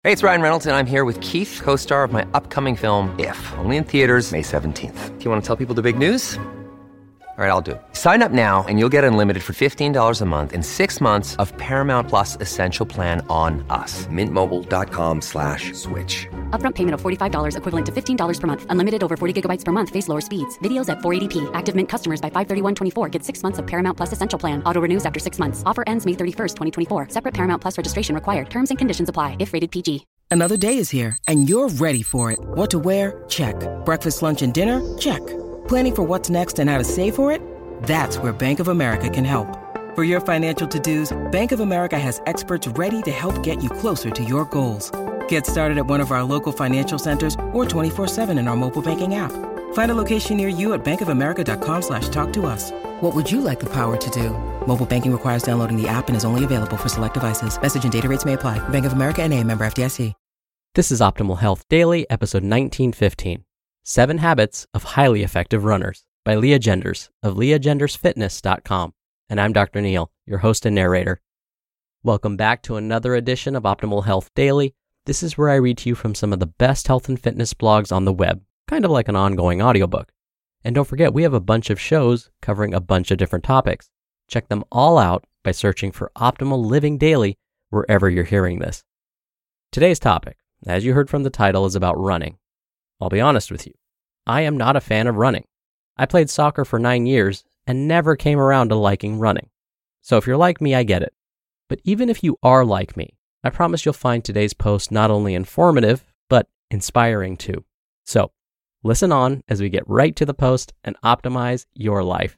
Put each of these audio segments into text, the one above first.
Hey, it's Ryan Reynolds, and I'm here with Keith, co-star of my upcoming film, If, only in theaters May 17th. Do you want to tell people the big news? All right, I'll do it. Sign up now and you'll get unlimited for $15 a month and 6 months of Paramount Plus Essential Plan on us. MintMobile.com/switch. Upfront payment of $45 equivalent to $15 per month. Unlimited over 40 gigabytes per month. Face lower speeds. Videos at 480p. Active Mint customers by 531.24 get 6 months of Paramount Plus Essential Plan. Auto renews after 6 months. Offer ends May 31st, 2024. Separate Paramount Plus registration required. Terms and conditions apply if rated PG. Another day is here, and you're ready for it. What to wear? Check. Breakfast, lunch, and dinner? Check. Planning for what's next and how to save for it? That's where Bank of America can help. For your financial to-dos, Bank of America has experts ready to help get you closer to your goals. Get started at one of our local financial centers or 24/7 in our mobile banking app. Find a location near you at bankofamerica.com/talktous. What would you like the power to do? Mobile banking requires downloading the app and is only available for select devices. Message and data rates may apply. Bank of America N.A., member FDIC. This is Optimal Health Daily, episode 1915, 7 Habits of Highly Effective Runners by Leah Genders of leahgendersfitness.com. And I'm Dr. Neil, your host and narrator. Welcome back to another edition of Optimal Health Daily. This is where I read to you from some of the best health and fitness blogs on the web, kind of like an ongoing audiobook. And don't forget, we have a bunch of shows covering a bunch of different topics. Check them all out by searching for Optimal Living Daily wherever you're hearing this. Today's topic, as you heard from the title, is about running. I'll be honest with you, I am not a fan of running. I played soccer for 9 years and never came around to liking running. So if you're like me, I get it. But even if you are like me, I promise you'll find today's post not only informative, but inspiring too. So listen on as we get right to the post and optimize your life.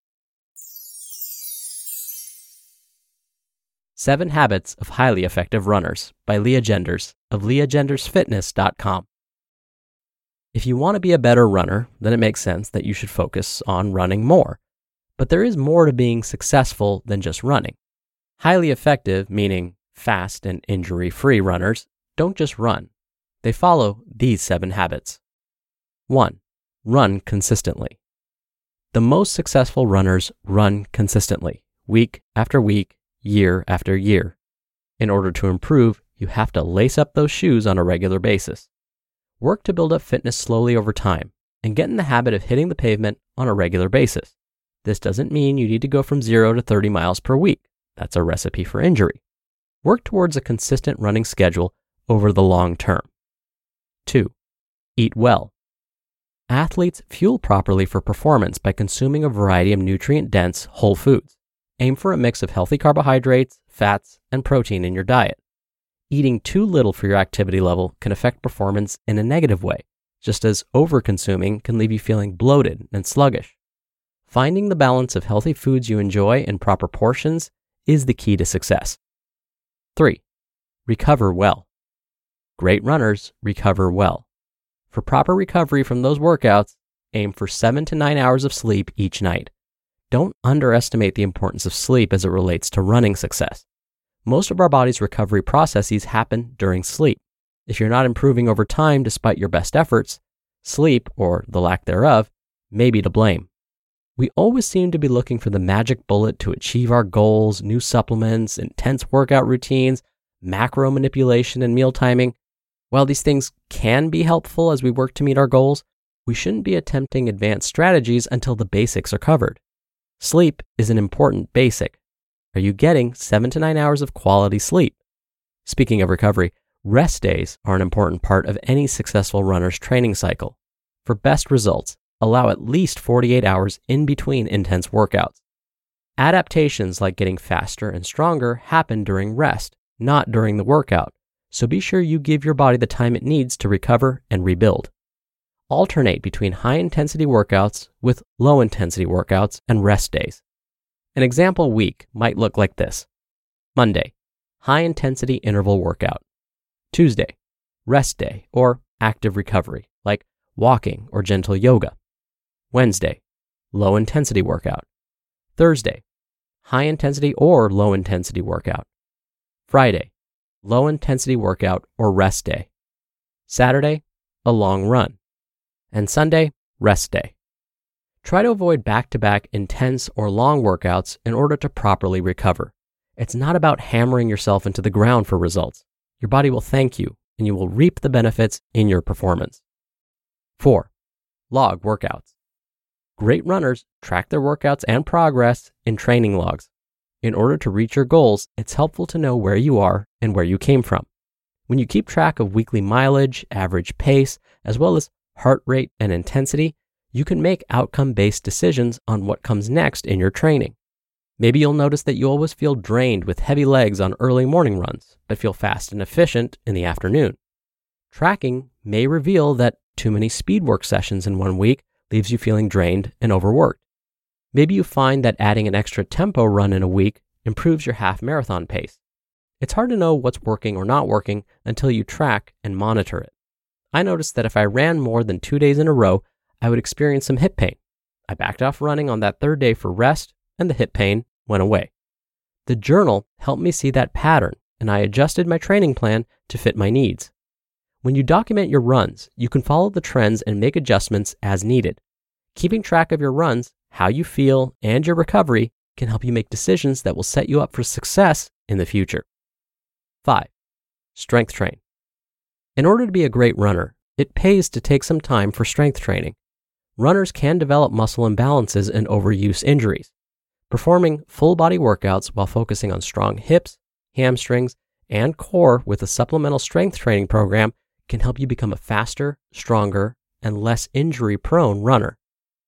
7 Habits of Highly Effective Runners by Leah Genders of leahgendersfitness.com. If you want to be a better runner, then it makes sense that you should focus on running more. But there is more to being successful than just running. Highly effective, meaning fast and injury-free runners, don't just run. They follow these 7 habits. 1. Run consistently. The most successful runners run consistently, week after week, year after year. In order to improve, you have to lace up those shoes on a regular basis. Work to build up fitness slowly over time and get in the habit of hitting the pavement on a regular basis. This doesn't mean you need to go from 0 to 30 miles per week. That's a recipe for injury. Work towards a consistent running schedule over the long term. 2. Eat well. Athletes fuel properly for performance by consuming a variety of nutrient-dense whole foods. Aim for a mix of healthy carbohydrates, fats, and protein in your diet. Eating too little for your activity level can affect performance in a negative way, just as over-consuming can leave you feeling bloated and sluggish. Finding the balance of healthy foods you enjoy in proper portions is the key to success. 3. Recover well. Great runners recover well. For proper recovery from those workouts, aim for 7 to 9 hours of sleep each night. Don't underestimate the importance of sleep as it relates to running success. Most of our body's recovery processes happen during sleep. If you're not improving over time despite your best efforts, sleep, or the lack thereof, may be to blame. We always seem to be looking for the magic bullet to achieve our goals, new supplements, intense workout routines, macro manipulation, and meal timing. While these things can be helpful as we work to meet our goals, we shouldn't be attempting advanced strategies until the basics are covered. Sleep is an important basic. Are you getting 7 to 9 hours of quality sleep? Speaking of recovery, rest days are an important part of any successful runner's training cycle. For best results, allow at least 48 hours in between intense workouts. Adaptations like getting faster and stronger happen during rest, not during the workout, so be sure you give your body the time it needs to recover and rebuild. Alternate between high-intensity workouts with low-intensity workouts and rest days. An example week might look like this. Monday, high-intensity interval workout. Tuesday, rest day or active recovery, like walking or gentle yoga. Wednesday, low-intensity workout. Thursday, high-intensity or low-intensity workout. Friday, low-intensity workout or rest day. Saturday, a long run. And Sunday, rest day. Try to avoid back-to-back intense or long workouts in order to properly recover. It's not about hammering yourself into the ground for results. Your body will thank you, and you will reap the benefits in your performance. 4. Log workouts. Great runners track their workouts and progress in training logs. In order to reach your goals, it's helpful to know where you are and where you came from. When you keep track of weekly mileage, average pace, as well as heart rate and intensity, you can make outcome-based decisions on what comes next in your training. Maybe you'll notice that you always feel drained with heavy legs on early morning runs, but feel fast and efficient in the afternoon. Tracking may reveal that too many speed work sessions in one week leaves you feeling drained and overworked. Maybe you find that adding an extra tempo run in a week improves your half marathon pace. It's hard to know what's working or not working until you track and monitor it. I noticed that if I ran more than 2 days in a row, I would experience some hip pain. I backed off running on that third day for rest, and the hip pain went away. The journal helped me see that pattern, and I adjusted my training plan to fit my needs. When you document your runs, you can follow the trends and make adjustments as needed. Keeping track of your runs, how you feel, and your recovery can help you make decisions that will set you up for success in the future. 5. Strength train. In order to be a great runner, it pays to take some time for strength training. Runners can develop muscle imbalances and overuse injuries. Performing full body workouts while focusing on strong hips, hamstrings, and core with a supplemental strength training program can help you become a faster, stronger, and less injury-prone runner.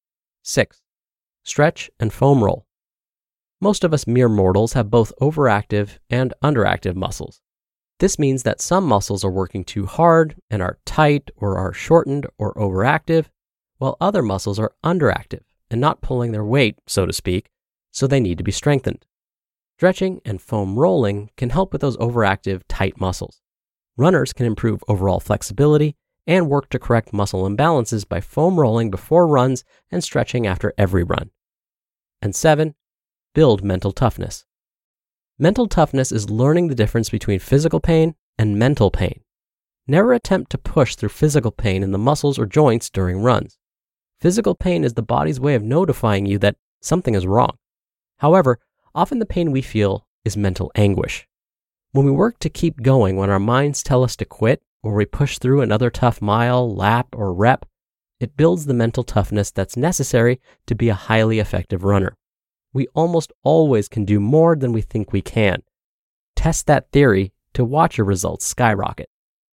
6. Stretch and foam roll. Most of us mere mortals have both overactive and underactive muscles. This means that some muscles are working too hard and are tight or are shortened or overactive, while other muscles are underactive and not pulling their weight, so to speak, so they need to be strengthened. Stretching and foam rolling can help with those overactive, tight muscles. Runners can improve overall flexibility and work to correct muscle imbalances by foam rolling before runs and stretching after every run. And 7, build mental toughness. Mental toughness is learning the difference between physical pain and mental pain. Never attempt to push through physical pain in the muscles or joints during runs. Physical pain is the body's way of notifying you that something is wrong. However, often the pain we feel is mental anguish. When we work to keep going when our minds tell us to quit, or we push through another tough mile, lap, or rep, it builds the mental toughness that's necessary to be a highly effective runner. We almost always can do more than we think we can. Test that theory to watch your results skyrocket.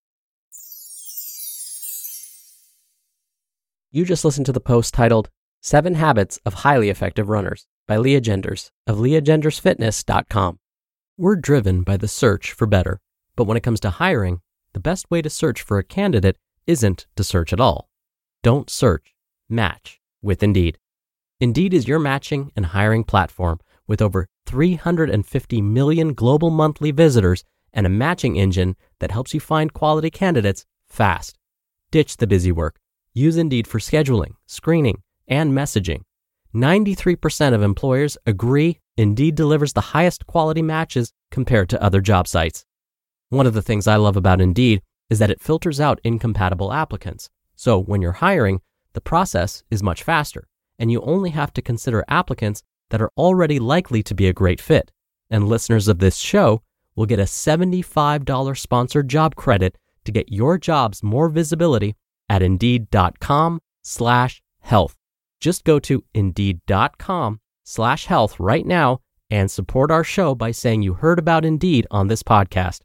You just listened to the post titled 7 Habits of Highly Effective Runners by Leah Genders of leahgendersfitness.com. We're driven by the search for better, but when it comes to hiring, the best way to search for a candidate isn't to search at all. Don't search, match with Indeed. Indeed is your matching and hiring platform with over 350 million global monthly visitors and a matching engine that helps you find quality candidates fast. Ditch the busy work. Use Indeed for scheduling, screening, and messaging. 93% of employers agree Indeed delivers the highest quality matches compared to other job sites. One of the things I love about Indeed is that it filters out incompatible applicants. So when you're hiring, the process is much faster, and you only have to consider applicants that are already likely to be a great fit. And listeners of this show will get a $75 sponsored job credit to get your jobs more visibility at Indeed.com/health. Just go to Indeed.com/health right now and support our show by saying you heard about Indeed on this podcast.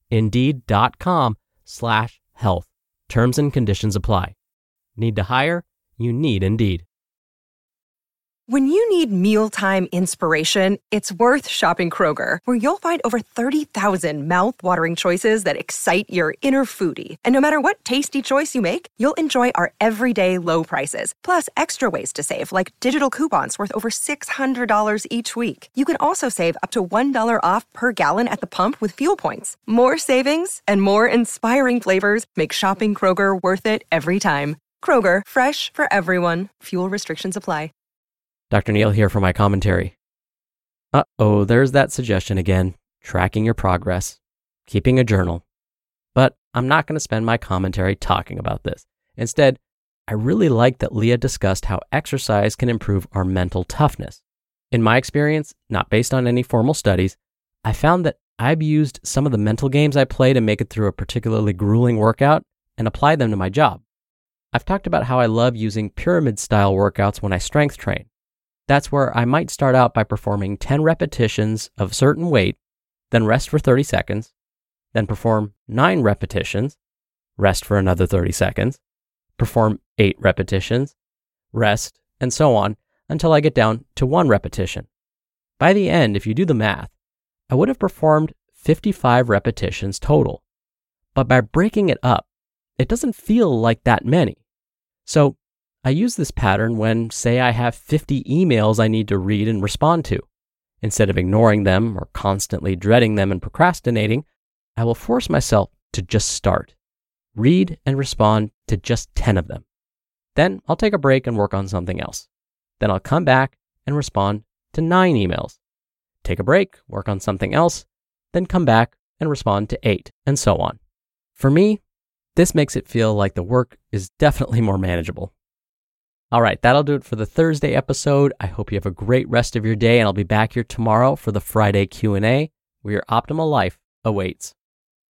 Indeed.com/health. Terms and conditions apply. Need to hire? You need Indeed. When you need mealtime inspiration, it's worth shopping Kroger, where you'll find over 30,000 mouth-watering choices that excite your inner foodie. And no matter what tasty choice you make, you'll enjoy our everyday low prices, plus extra ways to save, like digital coupons worth over $600 each week. You can also save up to $1 off per gallon at the pump with fuel points. More savings and more inspiring flavors make shopping Kroger worth it every time. Kroger, fresh for everyone. Fuel restrictions apply. Dr. Neal here for my commentary. There's that suggestion again, tracking your progress, keeping a journal. But I'm not going to spend my commentary talking about this. Instead, I really like that Leah discussed how exercise can improve our mental toughness. In my experience, not based on any formal studies, I found that I've used some of the mental games I play to make it through a particularly grueling workout and apply them to my job. I've talked about how I love using pyramid-style workouts when I strength train. That's where I might start out by performing 10 repetitions of a certain weight, then rest for 30 seconds, then perform 9 repetitions, rest for another 30 seconds, perform 8 repetitions, rest, and so on until I get down to 1 repetition. By the end, if you do the math, I would have performed 55 repetitions total. But by breaking it up, it doesn't feel like that many. So I use this pattern when, say, I have 50 emails I need to read and respond to. Instead of ignoring them or constantly dreading them and procrastinating, I will force myself to just start. Read and respond to just 10 of them. Then I'll take a break and work on something else. Then I'll come back and respond to 9 emails. Take a break, work on something else, then come back and respond to 8, and so on. For me, this makes it feel like the work is definitely more manageable. All right, that'll do it for the Thursday episode. I hope you have a great rest of your day, and I'll be back here tomorrow for the Friday Q&A, where your optimal life awaits.